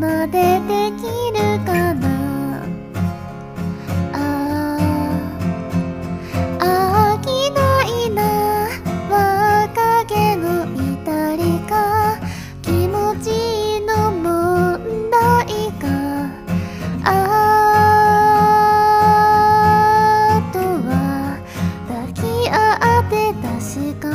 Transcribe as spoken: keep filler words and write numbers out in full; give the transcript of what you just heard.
までできるかな。ああ飽きないな若気の至りか気持ちの問題か。あとは抱き合って確か